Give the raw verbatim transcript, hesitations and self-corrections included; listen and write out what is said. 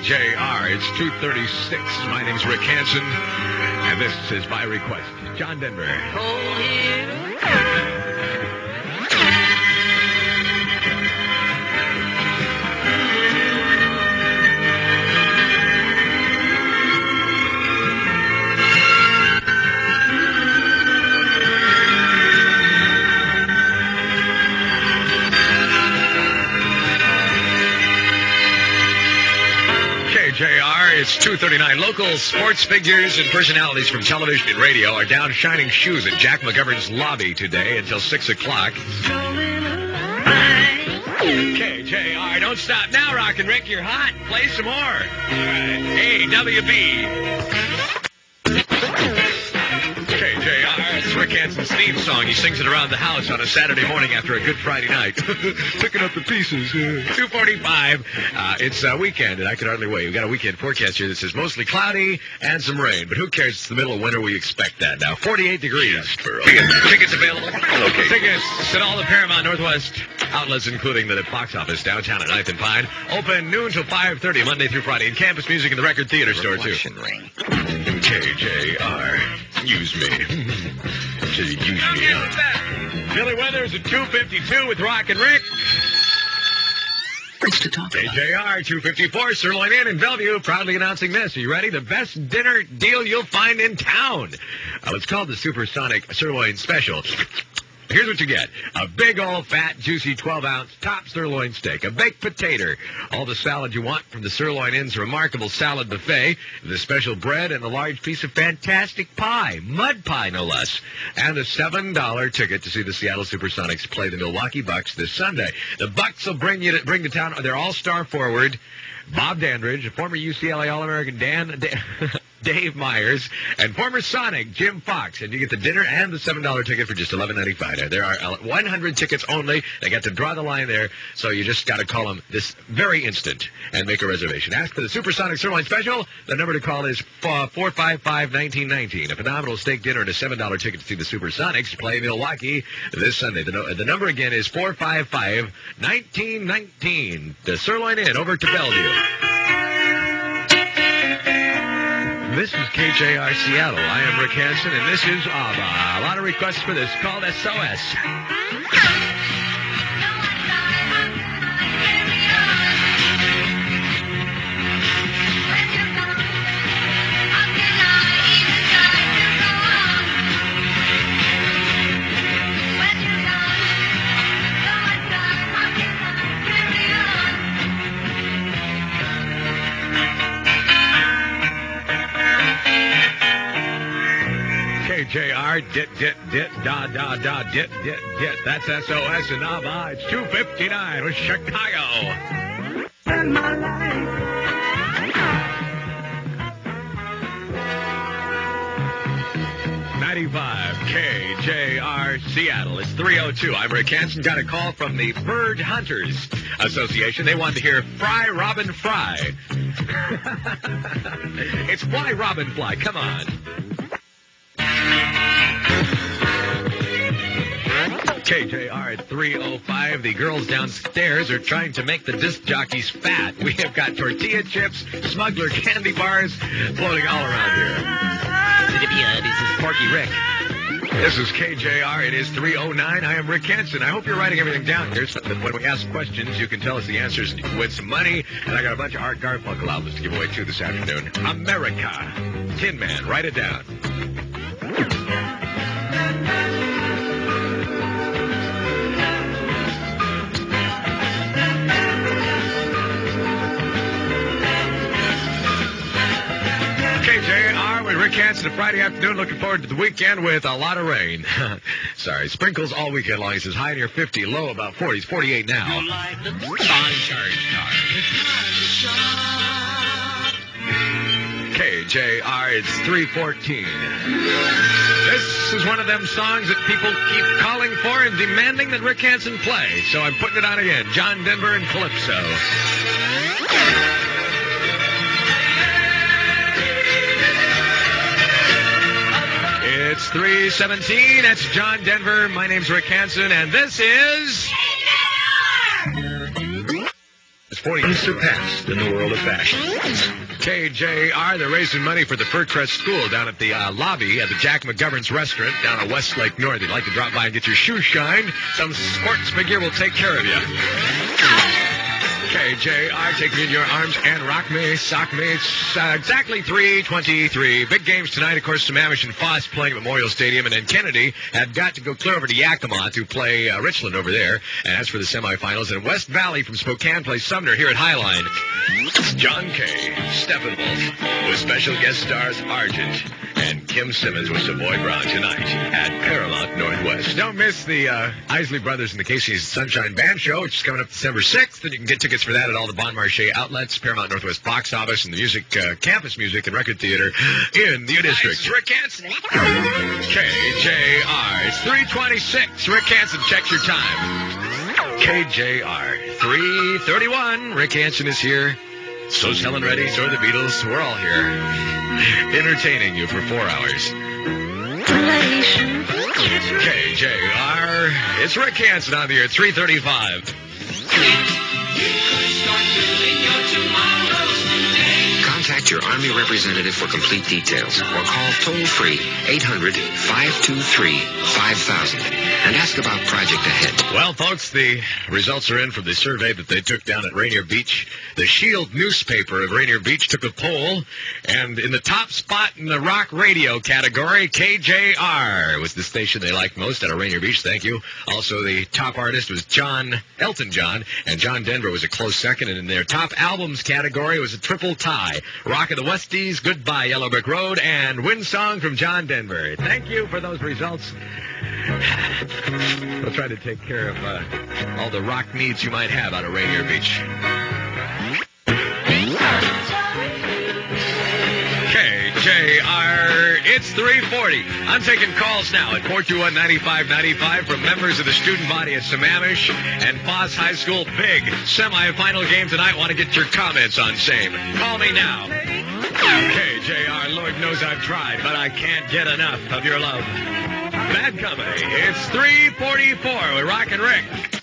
J R. It's two thirty-six. My name's Rick Hansen, and this is My Request. John Denver. Oh, yeah. J R, it's two thirty-nine. Local sports figures and personalities from television and radio are down shining shoes at Jack McGovern's lobby today until six o'clock. K J R, don't stop now, Rock and Rick. You're hot. Play some more. All right. Hey, W B. K J R, it's Rick Hansen's theme song. He sings it around the house on a Saturday morning after a good Friday night. Picking up the pieces. two forty-five. Uh, it's a weekend, and I can hardly wait. We've got a weekend forecast here that says mostly cloudy and some rain. But who cares? It's the middle of winter. We expect that now. forty-eight degrees. Tickets, tickets available. Okay. Tickets at all the Paramount Northwest outlets, including the box office downtown at ninth and Pine. Open noon till five thirty, Monday through Friday. And campus music in the Record Theater store, too. Ring. K J R. Use me. Use me. Billy Weathers at two fifty-two with Rock and Rick. What's to talk about? K J R two fifty-four, Sirloin Inn in Bellevue, proudly announcing this. Are you ready? The best dinner deal you'll find in town. Uh, it's called the Supersonic Sirloin Special. Here's what you get. A big old fat, juicy twelve ounce top sirloin steak, a baked potato, all the salad you want from the Sirloin Inn's remarkable salad buffet, the special bread and a large piece of fantastic pie, mud pie no less, and a seven dollar ticket to see the Seattle Supersonics play the Milwaukee Bucks this Sunday. The Bucks will bring you to, bring to town their all-star forward, Bob Dandridge, a former U C L A All-American Dan... Dan Dave Myers, and former Sonic, Jim Fox. And you get the dinner and the seven dollar ticket for just eleven ninety-five. There are one hundred tickets only. They got to draw the line there, so you just got to call them this very instant and make a reservation. Ask for the Supersonic Sirloin Special. The number to call is four five five, one nine one nine. A phenomenal steak dinner and a seven dollar ticket to see the Supersonics play Milwaukee this Sunday. The, no- the number again is four five five, one nine one nine. The Sirloin Inn over to Bellevue. This is K J R Seattle. I am Rick Hansen, and this is ABBA. A lot of requests for this called S O S. K J R, dit, dit, dit, da, da, da, dit, dit, dit. That's S O S and ABBA. It's two fifty-nine with Chicago. And my life. ninety-five K J R Seattle. It's three oh two. I'm Rick Hansen. Got a call from the Bird Hunters Association. They wanted to hear Fry Robin Fry. It's Fly Robin Fly. Come on. K J R at three oh five. The girls downstairs are trying to make the disc jockeys fat. We have got tortilla chips, smuggler candy bars floating all around here. This is Porky Rick. This is K J R. It is three oh nine. I am Rick Hansen. I hope you're writing everything down here so that when we ask questions, you can tell us the answers and you can win some money. And I got a bunch of Art Garfunkel albums to give away, too, this afternoon. America. Tin Man. Write it down. K J R with Rick Hansen, a Friday afternoon. Looking forward to the weekend with a lot of rain. Sorry, sprinkles all weekend long. He says high near fifty, low about forty. It's forty-eight now. Like the On charge K J R, it's three fourteen. This is one of them songs that people keep calling for and demanding that Rick Hansen play. So I'm putting it on again. John Denver and Calypso. It's three seventeen. That's John Denver. My name's Rick Hansen, and this is... is forty unsurpassed in the world of fashion. K J R, they're raising money for the Furcrest School down at the uh, lobby at the Jack McGovern's restaurant down at Westlake North. If you'd like to drop by and get your shoes shined, some sports figure will take care of you. K J R, take me in your arms and rock me, sock me. It's uh, exactly three twenty-three. Big games tonight, of course, Sammamish and Foss playing at Memorial Stadium, and then Kennedy have got to go clear over to Yakima to play uh, Richland over there, and that's for the semifinals. And West Valley from Spokane plays Sumner here at Highline. John Kay, Steppenwolf, with special guest stars Argent and Kim Simmons with Savoy Brown tonight at Paramount Northwest. Don't miss the uh, Isley Brothers and the Casey's Sunshine Band Show, which is coming up December sixth, and you can get tickets for that at all the Bon Marché outlets, Paramount Northwest box office, and the music, uh, campus music and record theater in the U-District. Nice. Rick Hansen. K J R. It's three twenty-six. Rick Hansen, check your time. K J R. three thirty-one. Rick Hansen is here. So's Helen Reddy, so are the Beatles. We're all here entertaining you for four hours. K J R. It's Rick Hansen on the air, three thirty-five. Contact your Army representative for complete details or call toll-free eight hundred, five two three, five thousand and ask about Project Ahead. Well, folks, the results are in from the survey that they took down at Rainier Beach. The Shield newspaper of Rainier Beach took a poll, and in the top spot in the rock radio category, K J R was the station they liked most out of Rainier Beach. Thank you. Also, the top artist was John Elton John, and John Denver was a close second. And in their top albums category was a triple tie. Rock of the Westies, Goodbye Yellow Brick Road, and Wind Song from John Denver. Thank you for those results. We'll try to take care of uh, all the rock needs you might have out of Rainier Beach. K J R, it's three forty. I'm taking calls now at four two one, nine five nine five from members of the student body at Sammamish and Foss High School. Big semifinal game tonight. Want to get your comments on same. Call me now. K J R, Lord knows I've tried, but I can't get enough of your love. Bad company. It's three forty-four with Rock and Rick.